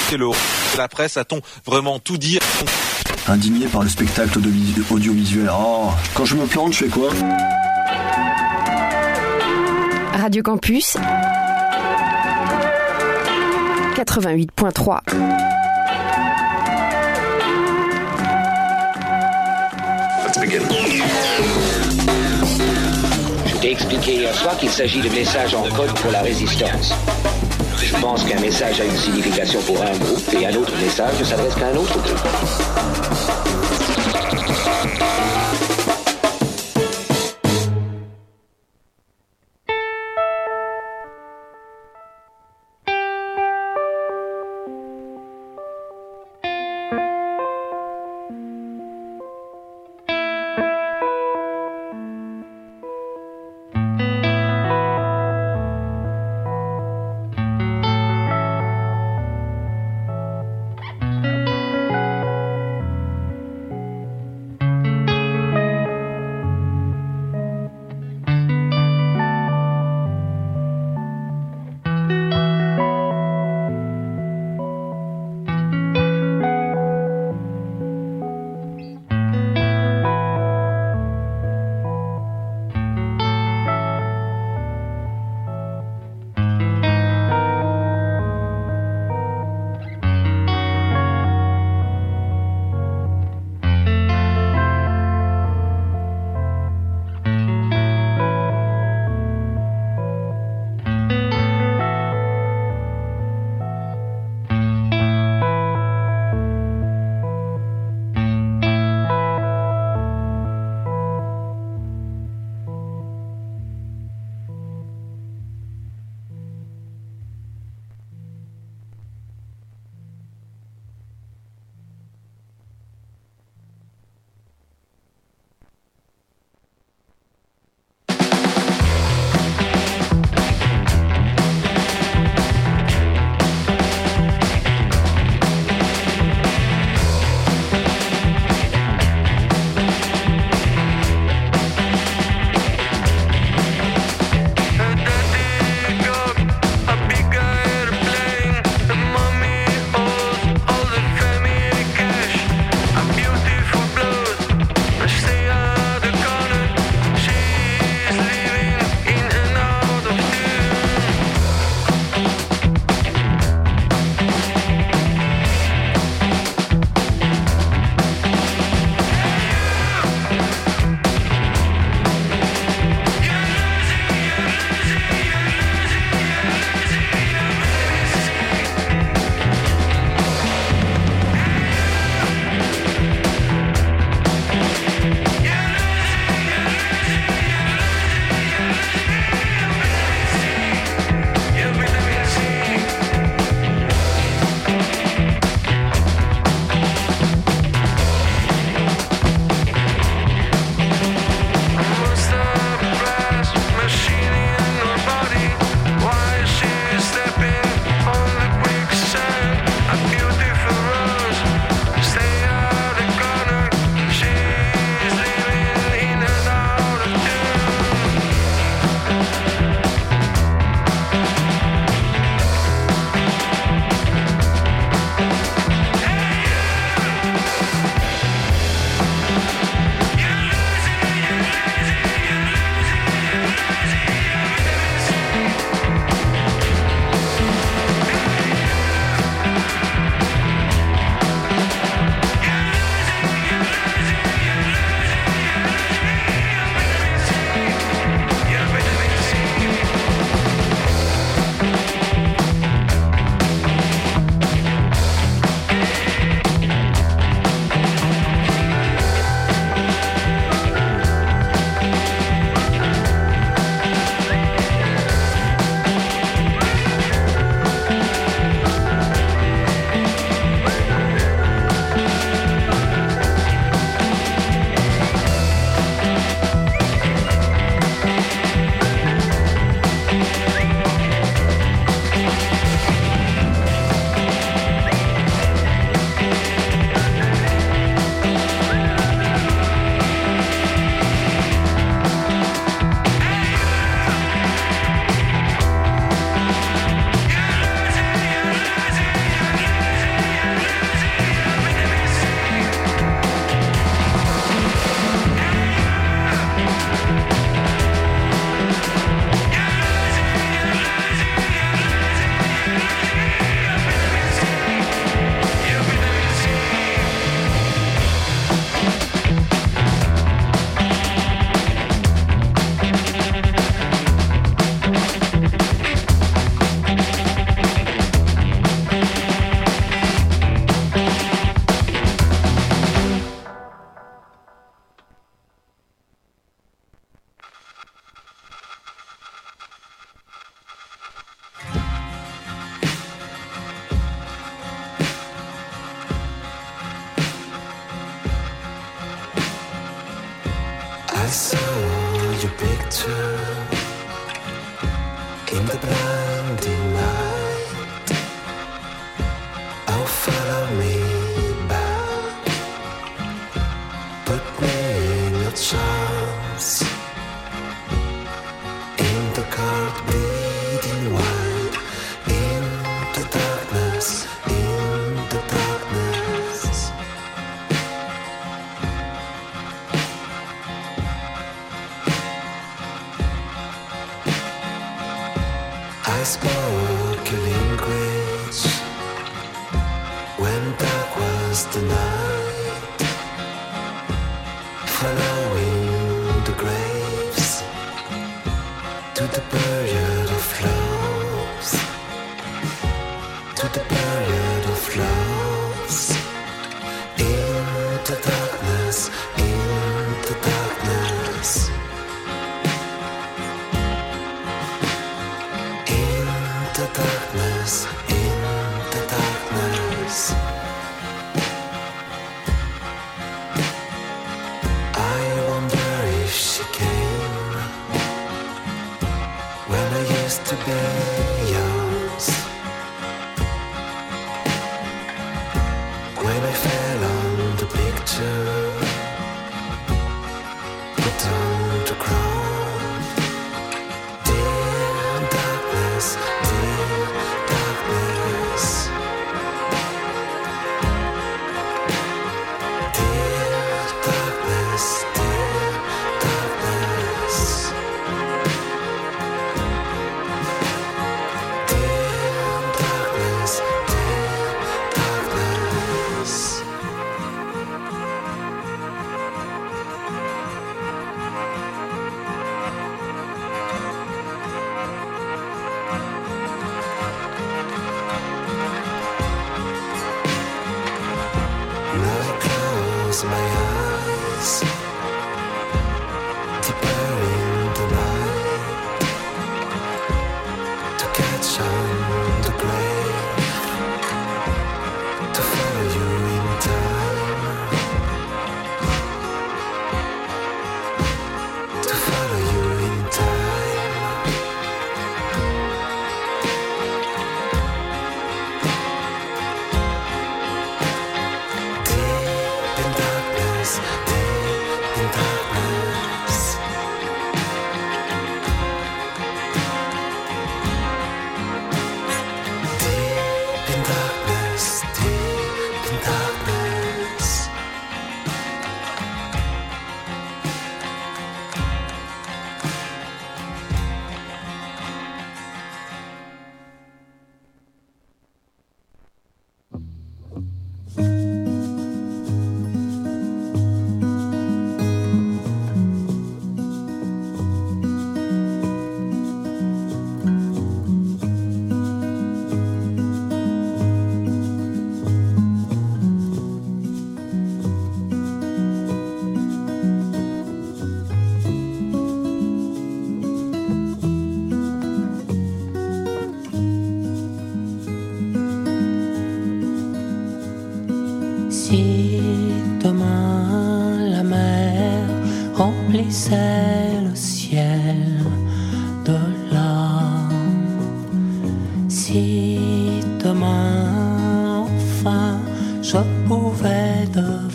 C'est la presse, a-t-on vraiment tout dit? Indigné par le spectacle audiovisuel. Oh, quand je me plante, je fais quoi? Radio Campus 88.3. Let's begin. Je t'ai expliqué hier soir qu'il s'agit de messages en code pour la résistance. Je pense qu'un message a une signification pour un groupe et un autre message ne s'adresse qu'à un autre groupe. saw your picture in the blinding light. Oh, follow me back, put me in your charms, in the cold bleeding white, in the darkness, in the darkness. I spoke a language when dark was the night, following the graves to the period of loves, to the period of loves, in the darkness, in the darkness. The darkness, in the darkness. I wonder if she came when I used to be yours, when I fell on the picture, put on the crown. Dear darkness, dear darkness, dear darkness, dear darkness, dear darkness, dear darkness. Now I close my eyes, deeper in the night, to catch on the grave, to follow you in time, to follow you in time. Deep in darkness, deep in darkness. Deep in darkness, deep in darkness. Si demain la mer remplissait le ciel de larmes, si demain enfin je pouvais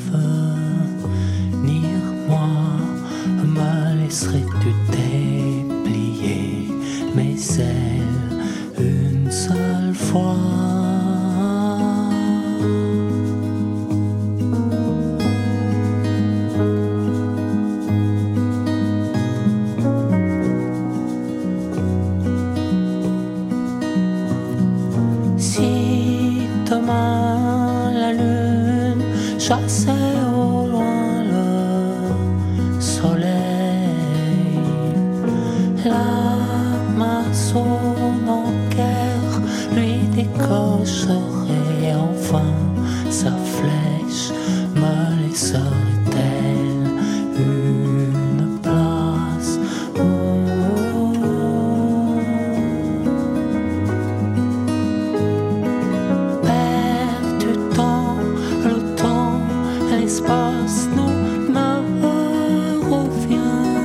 devenir moi, me laisserais-tu déplier mes ailes une seule fois? Si demain la lune chassait au loin le soleil, l'Amazone en guerre lui décocherait enfin sa flèche, me laisserait-elle une place? L'espace nous me revient.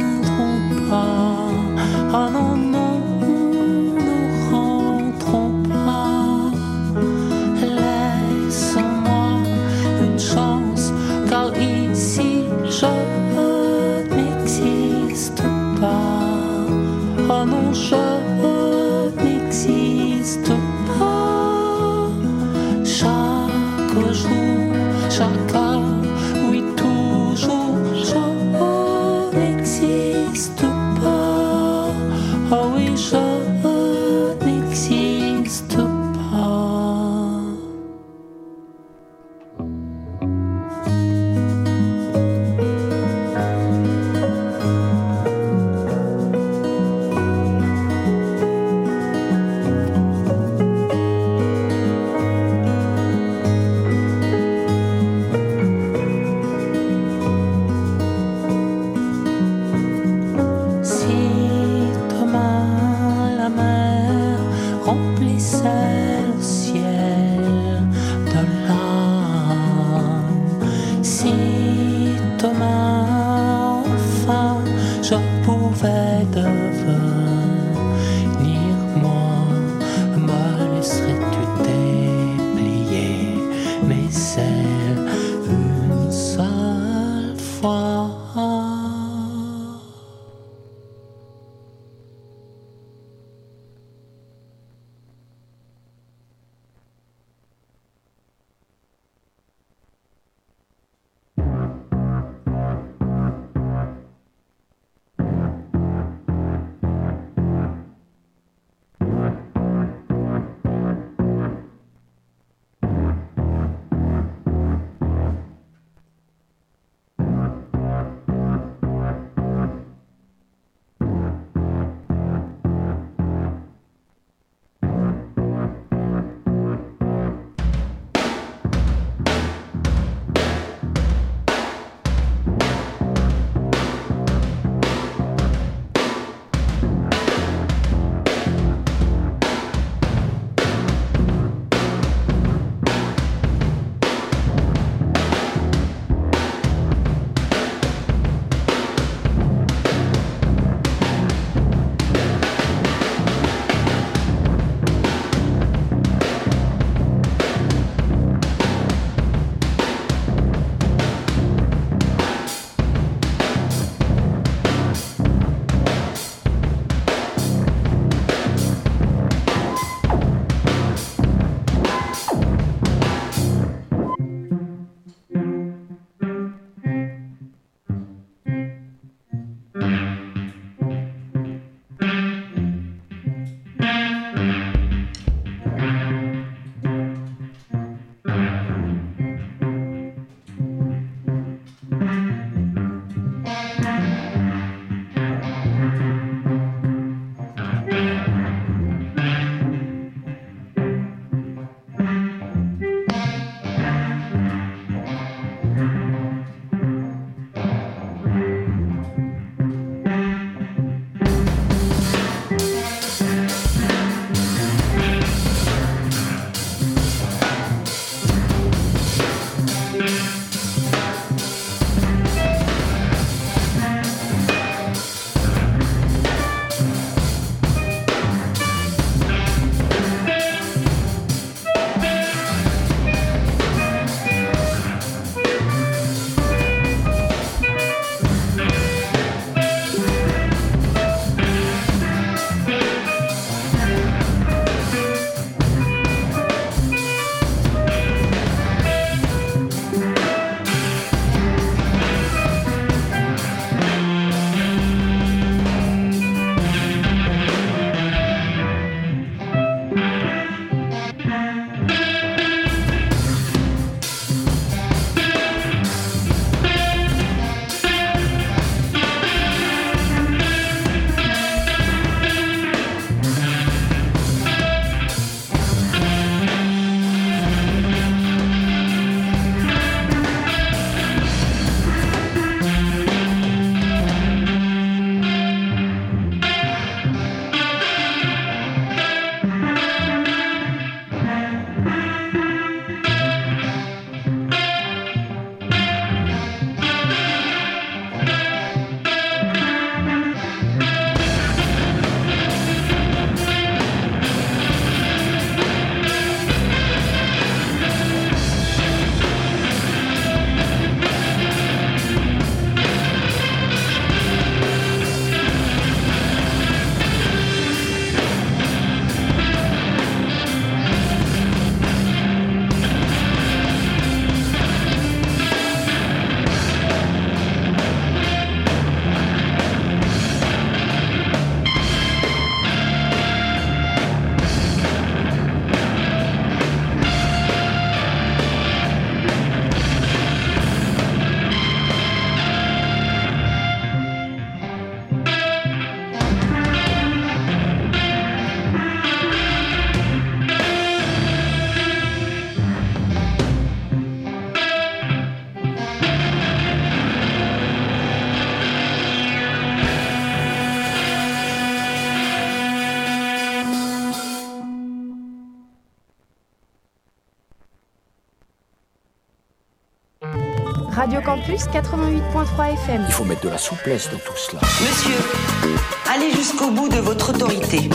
Radio Campus 88.3 FM. Il faut mettre de la souplesse dans tout cela. Monsieur, allez jusqu'au bout de votre autorité.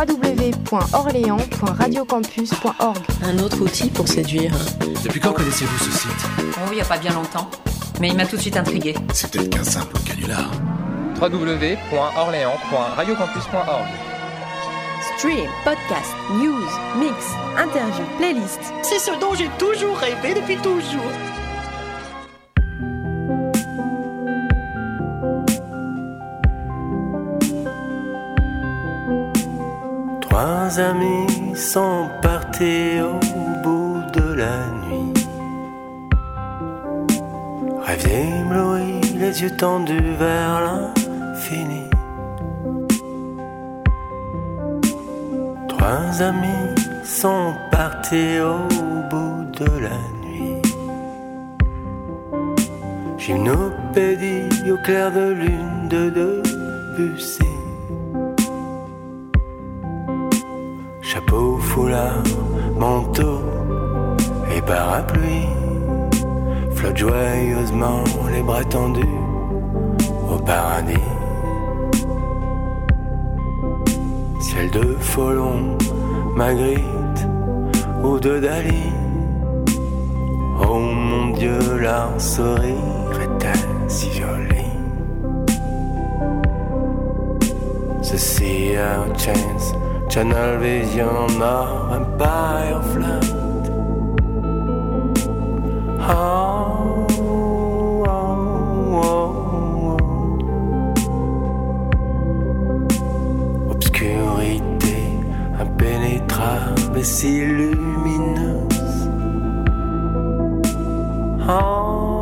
www.orléans.radiocampus.org. Un autre outil pour séduire. Depuis quand connaissez-vous ce site ? Oh, il n'y a pas bien longtemps. Mais il m'a tout de suite intrigué. C'est peut-être qu'un simple canular. www.orléans.radiocampus.org. Stream, podcast, news, mix, interview, playlist. C'est ce dont j'ai toujours rêvé depuis toujours. Trois amis sont partis au bout de la nuit. Rêves éblouis, les yeux tendus vers l'infini. Trois amis sont partis au bout de la nuit. Gymnopédie au clair de lune de Debussy. Chapeau, foulard, manteau et parapluie flottent joyeusement les bras tendus au paradis. Ciel de Folon, Magritte ou de Dali. Oh mon Dieu, leur sourire était si joli. Ceci a chance, Channel Vision or Empire Flight. Oh, oh, oh, oh. Obscurité impénétrable et si lumineuse. Oh.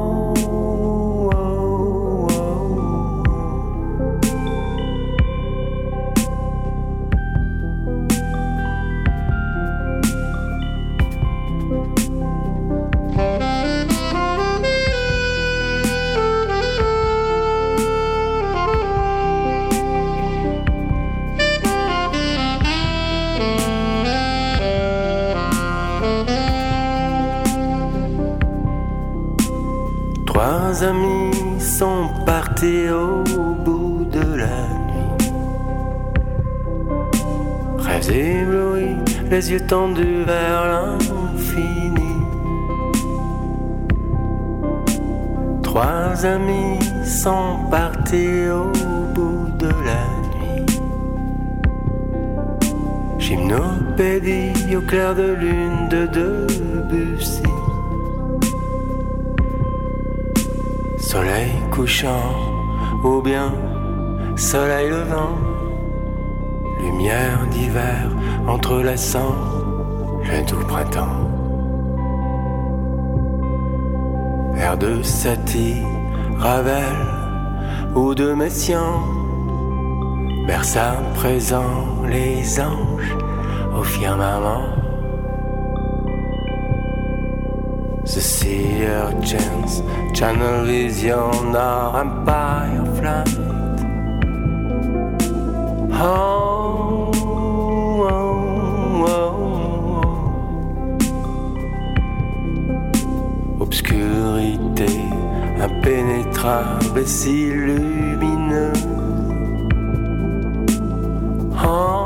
Trois amis sont partis au bout de la nuit. Rêves éblouis, les yeux tendus vers l'infini. Trois amis sont partis au bout de la nuit. Gymnopédie au clair de lune de Debussy. Soleil couchant ou bien soleil levant. Lumière d'hiver entrelaçant le doux printemps. Air de Satie, Ravel ou de Messiaen. Berce à présent les anges au firmament. The Seer Chance, Channel Vision or Empire Flight. Oh, oh, oh, oh. Obscurité impénétrable et si lumineuse. Oh.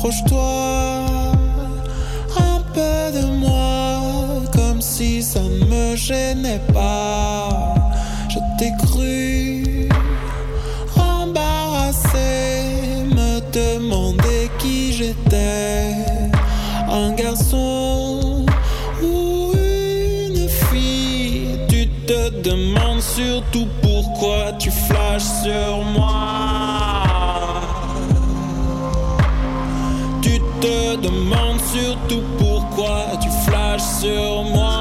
Approche-toi un peu de moi, comme si ça ne me gênait pas. Je t'ai cru embarrassé, me demander qui j'étais, un garçon ou une fille. Tu te demandes surtout pourquoi tu flashes sur moi. Tu te demandes surtout pourquoi tu flashes sur moi.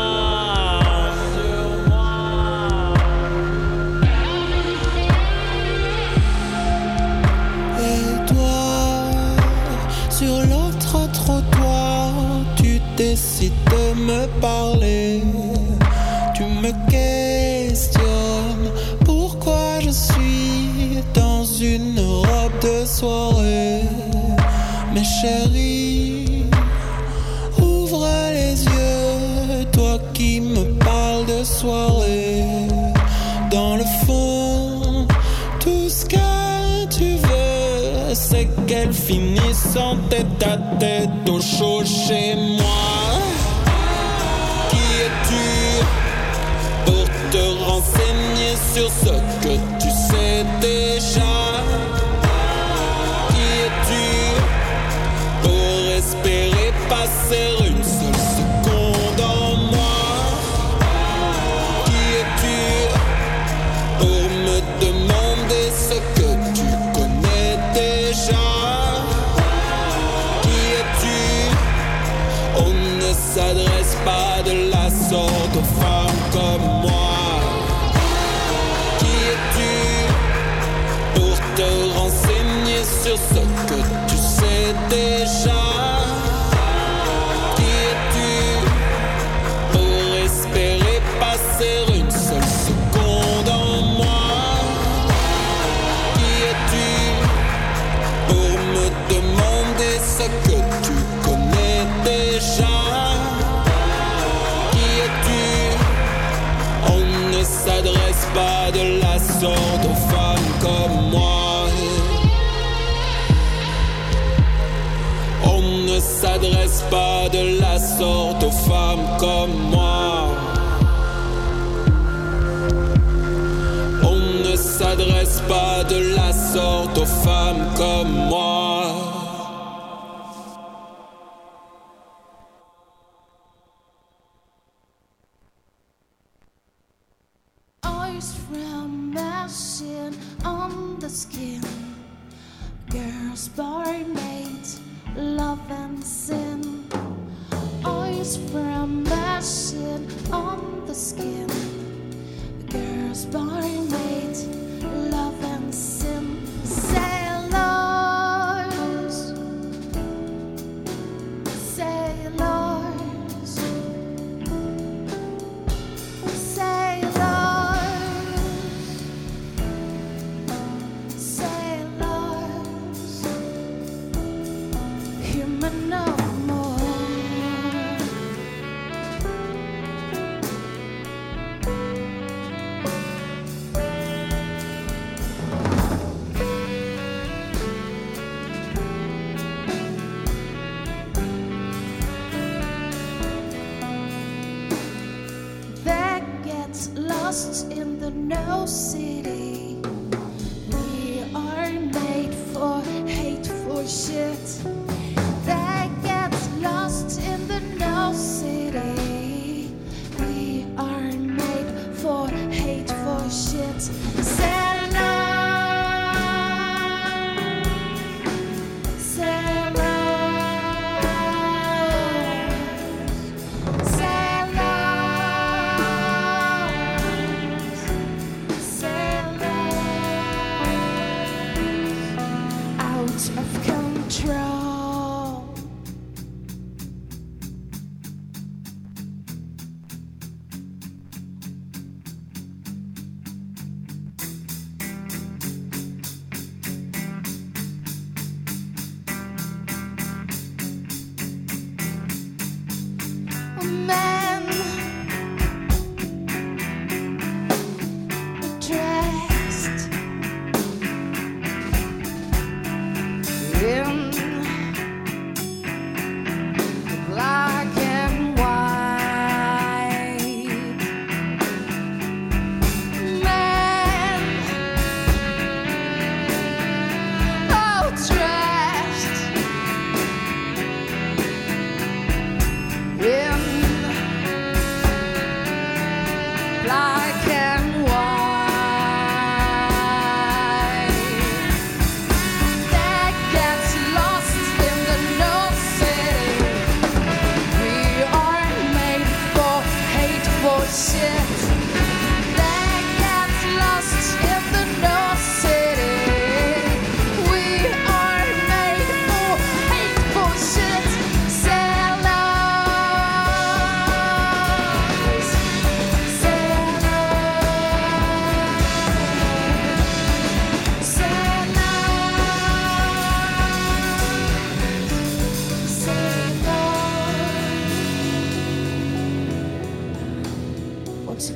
Et toi, sur l'autre trottoir, tu décides de me parler. Tu me questionnes pourquoi je suis dans une robe de soirée. Mais chérie, ouvre les yeux, toi qui me parles de soirée. Dans le fond, tout ce que tu veux, c'est qu'elle finisse en tête à tête au chaud chez moi. Qui es-tu pour te renseigner sur ce que tu sais déjà? Espérer passer une seule seconde en moi. Qui es-tu pour me demander ce que tu connais déjà? Qui es-tu? On ne s'adresse pas de la sorte aux femmes comme moi. Qui es-tu pour te renseigner sur ce que tu sais déjà? Une seule seconde en moi. Qui es-tu pour me demander ce que tu connais déjà? Qui es-tu? On ne s'adresse pas de la sorte aux femmes comme moi. On ne s'adresse pas de la sorte aux femmes comme moi. Ne s'adresse pas de la sorte aux femmes comme moi. Eyes from machine on the skin. Girls body made love and sin. Eyes from machine on the skin. Girls body made love and sin. Sailors, sailors, sailors, sailors. Human no more. Lost in the no city. We are made for hateful shit. That gets lost in the no city. We are made for hateful shit. Sailors,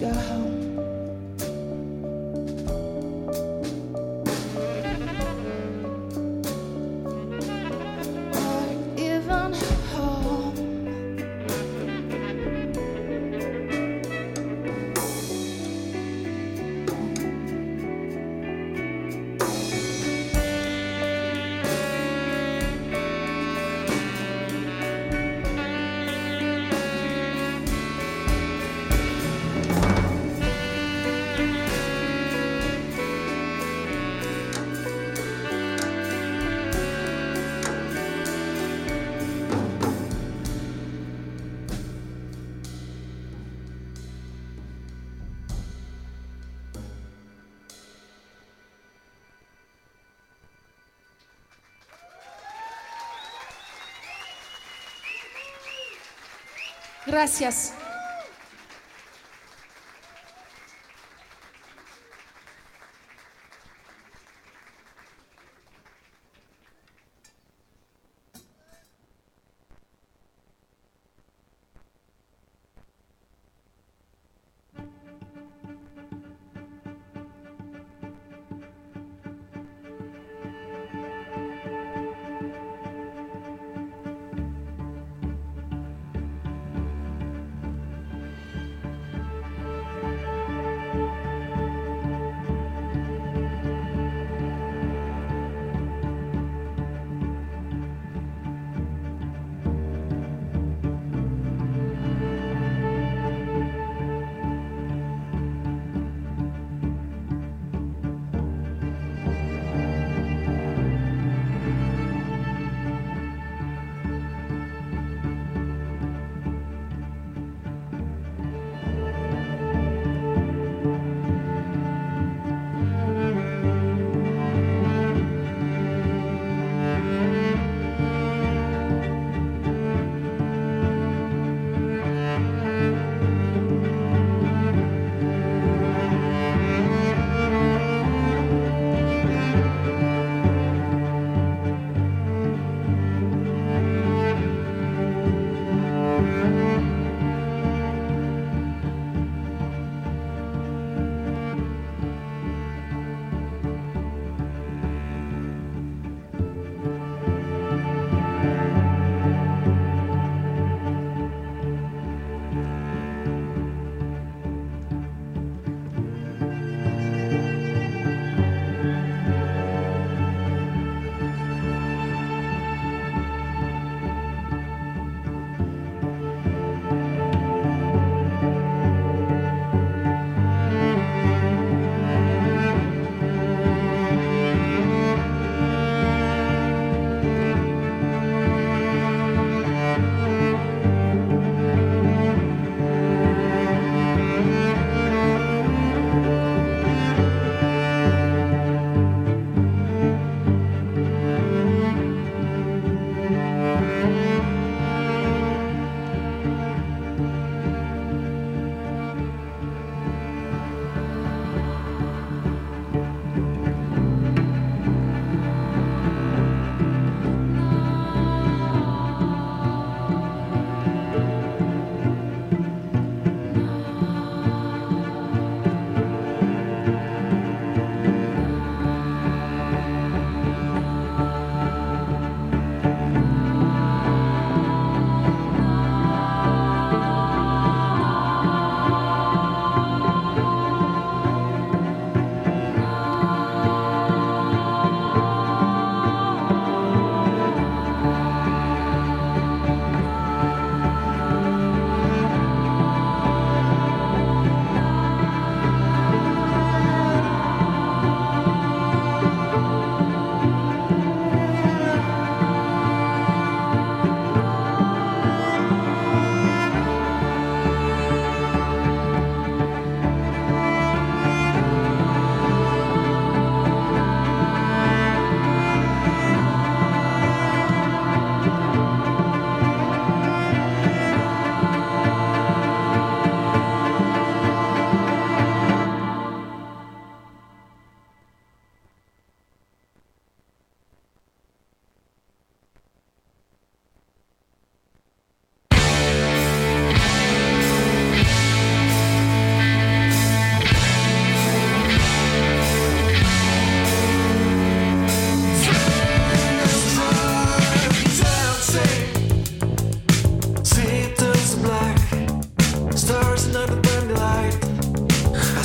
go home. Or even home. Gracias.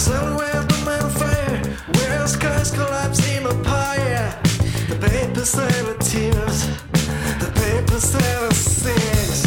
Somewhere the man fire, where skies collapse in a pyre. The papers say the tears, the papers say the six.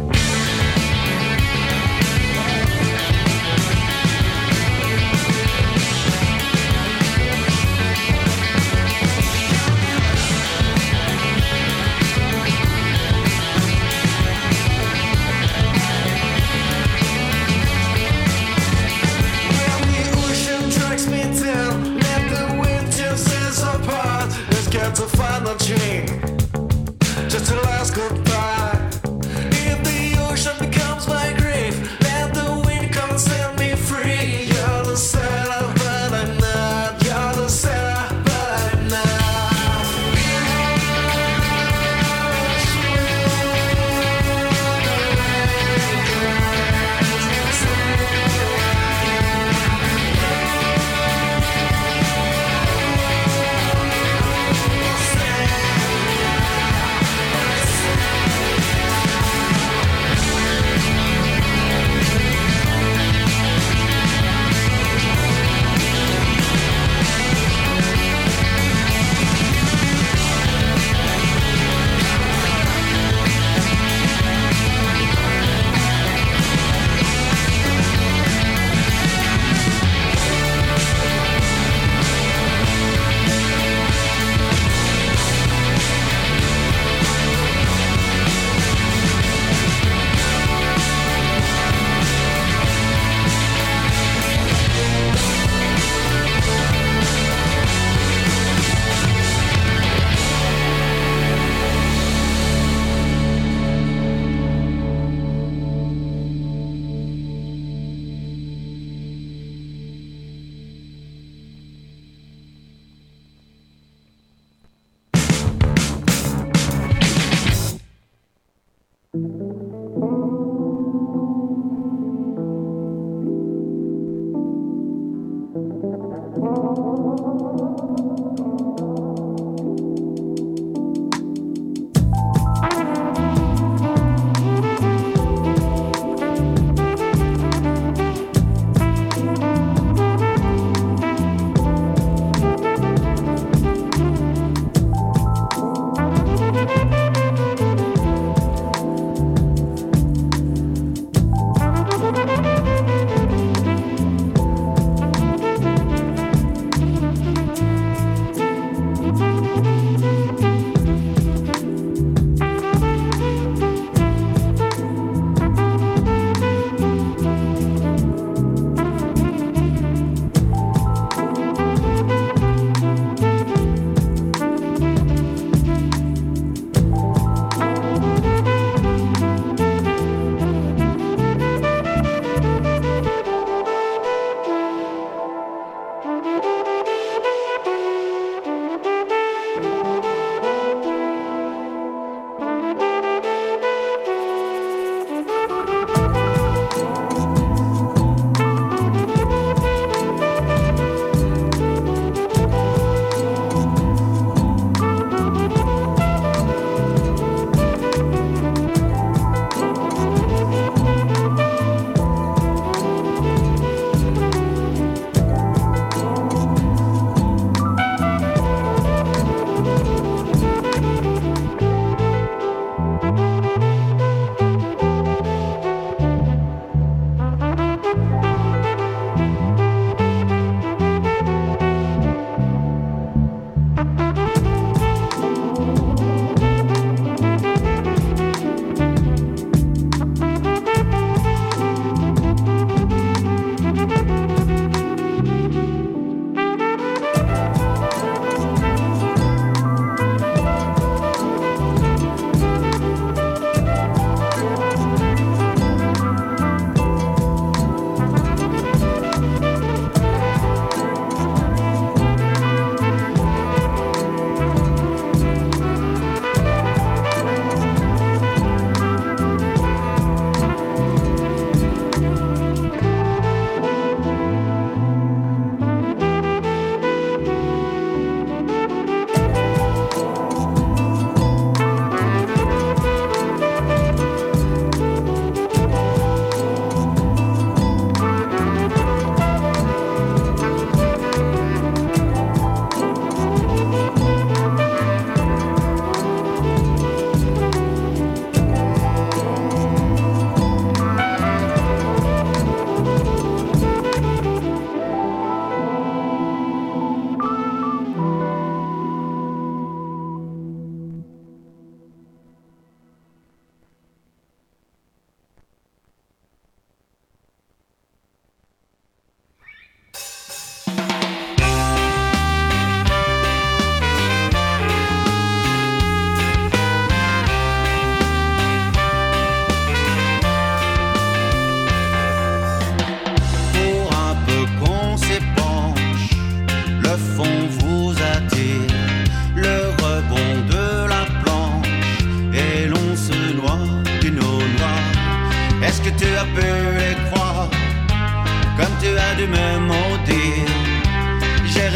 To find a chain, just to last goodbye. If the ocean becomes my grave, let the wind come and set me free. You're the setup, but I'm not. You're the setup, but I'm not.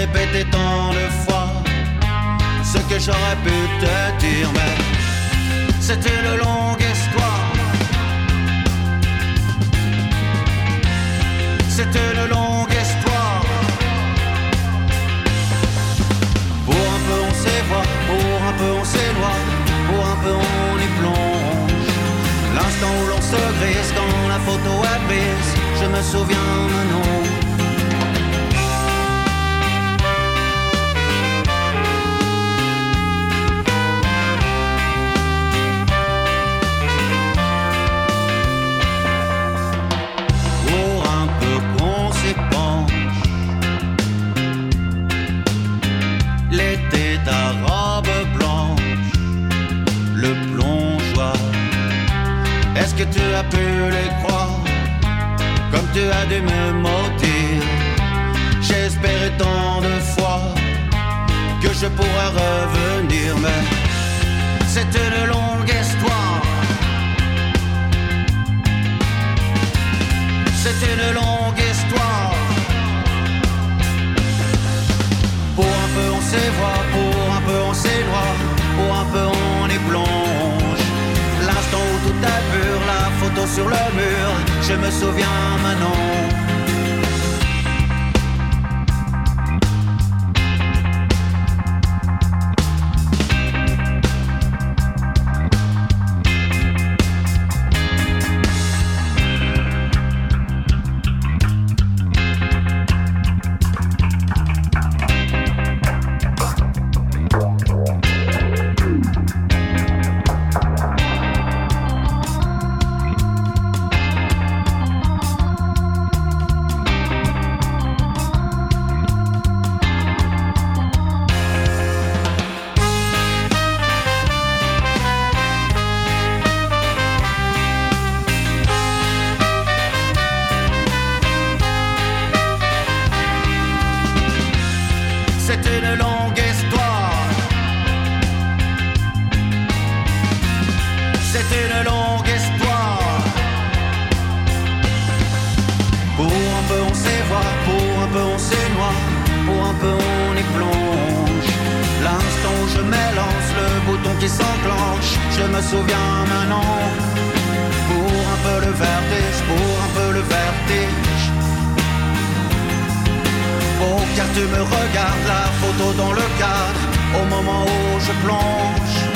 répété tant de fois ce que j'aurais pu te dire, mais c'est une longue histoire. C'est une longue histoire. Pour un peu on s'évoit, pour un peu on s'éloigne, pour un peu on y plonge. L'instant où l'on se grise quand la photo est prise, je me souviens maintenant. Est-ce que tu as pu les croire, comme tu as dû me maudire? J'ai espéré tant de fois que je pourrais revenir, mais c'est une longue histoire. C'est une longue histoire. Pour un peu on s'évoit, pour un peu on s'éloigne, pour un peu on y plonge. L'instant où tout est pur, la photo sur le mur, je me souviens maintenant. Qui s'enclenche, je me souviens maintenant. Pour un peu le vertige, pour un peu le vertige. Oh car tu me regardes, la photo dans le cadre, au moment où je plonge.